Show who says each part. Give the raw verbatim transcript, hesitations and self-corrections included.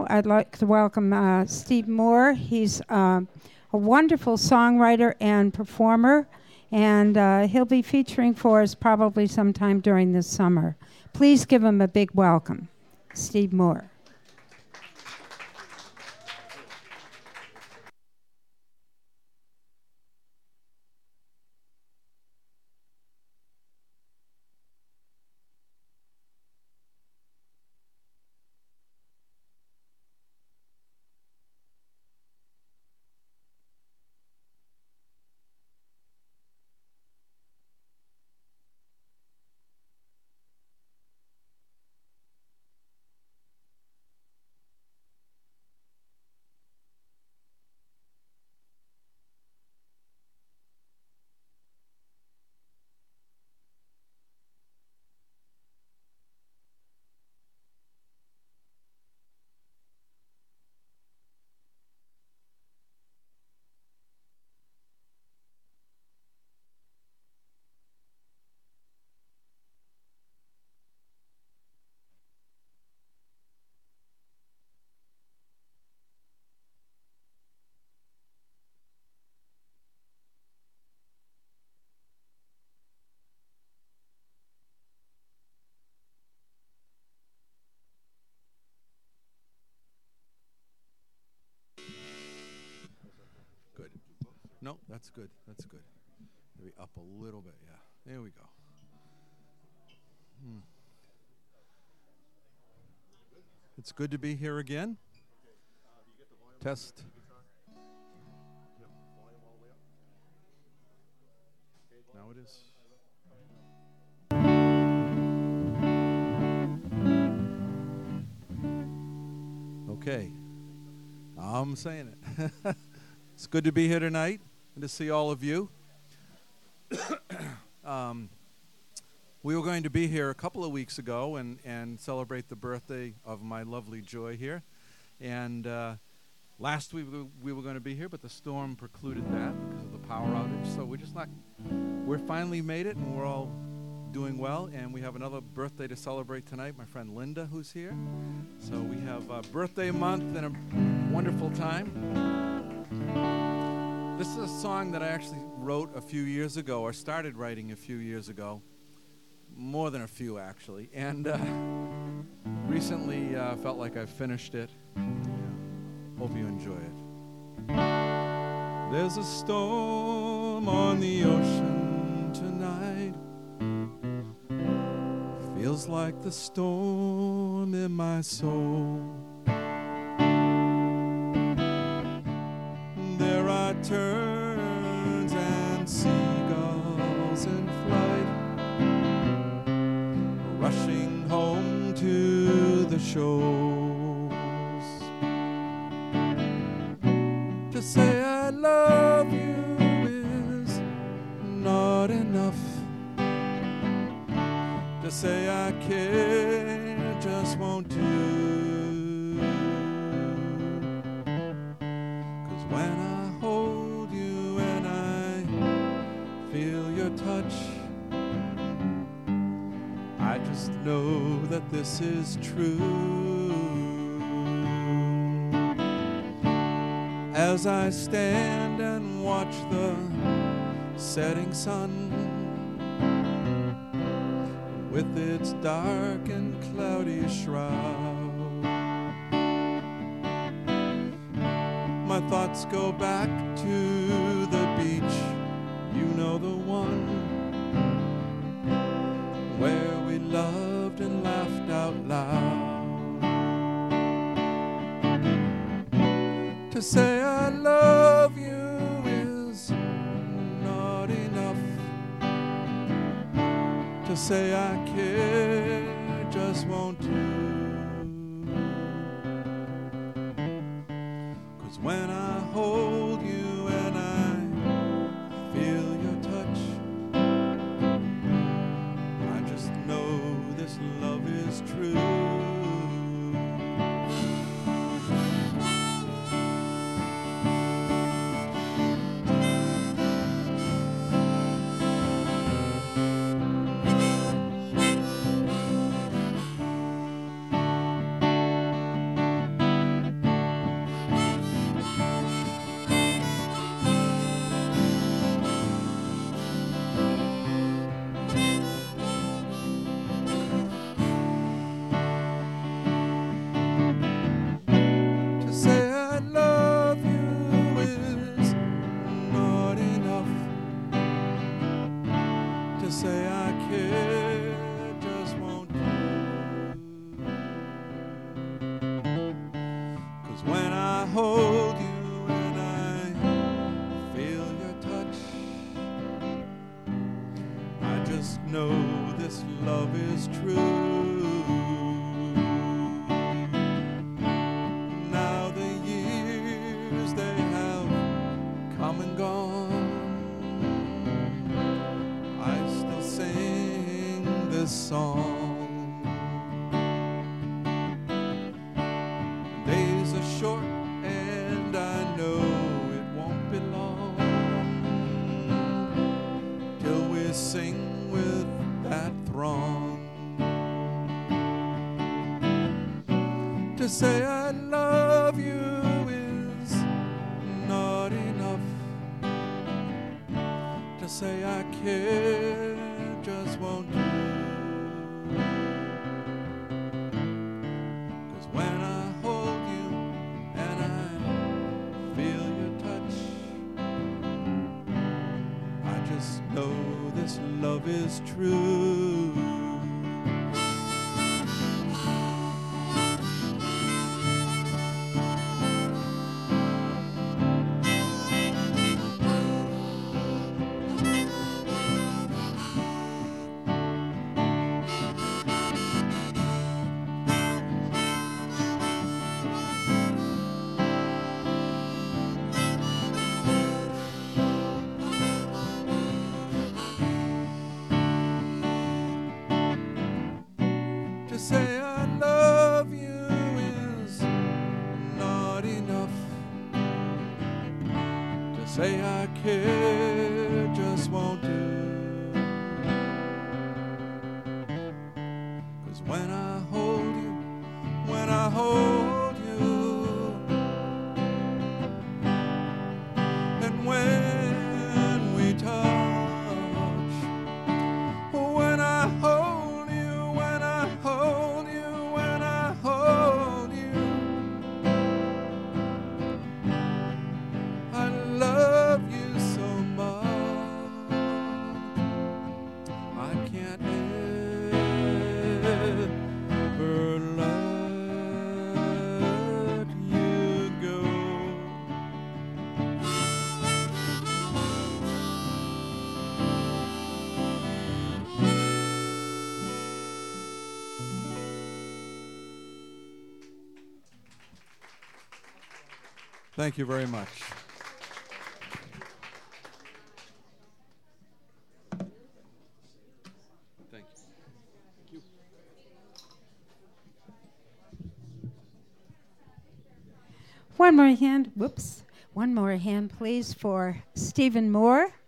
Speaker 1: now I'd like to welcome uh, Steve Moore. He's uh, a wonderful songwriter and performer, and uh, he'll be featuring for us probably sometime during this summer. Please give him a big welcome, Steve Moore.
Speaker 2: Good. No, that's good. That's good. Maybe up a little bit. Yeah. There we go. Hmm. It's good to be here again. Test. Now it is. Okay. I'm saying it. It's good to be here tonight and to see all of you. um, we were going to be here a couple of weeks ago and, and celebrate the birthday of my lovely Joy here. And uh, last week we, we were going to be here, but the storm precluded that because of the power outage. So we're just not, we're finally made it, and we're all doing well. And we have another birthday to celebrate tonight, my friend Linda, who's here. So we have a birthday month and a wonderful time. This is a song that I actually wrote a few years ago, or started writing a few years ago. More than a few, actually. And uh, recently uh, felt like I finished it. Yeah. Hope you enjoy it. There's a storm on the ocean tonight. Feels like the storm in my soul. There are terns and seagulls in flight, rushing home to the shores. To say I love you is not enough. To say I care just won't do. 'Cause when I hold you and I feel your touch, I just know that this is true. As I stand and watch the setting sun with its dark and cloudy shroud, my thoughts go back to the beach, you know, the one where we loved and laughed out loud. To say I love you is not enough. To say I care just won't do. 'Cause when I hold you and I feel your touch, I just know this love is true. know this love is true. Now the years they have come and gone, I still sing this song. Days are short and I know it won't be long till we sing with that throng. To say I love you is not enough. To say I care just won't do. 'Cause when I hold you and I feel your touch, I just know this love is true. To say I love you is not enough. To say I care just won't do. 'Cause when I hold you, when I hold you, and when we touch, when I hold you, when I hold you, when I hold you, I love you so much, I can't ever let you go. Thank you very much. Thank you.
Speaker 1: One more hand, whoops. One more hand, please, for Stephen Moore.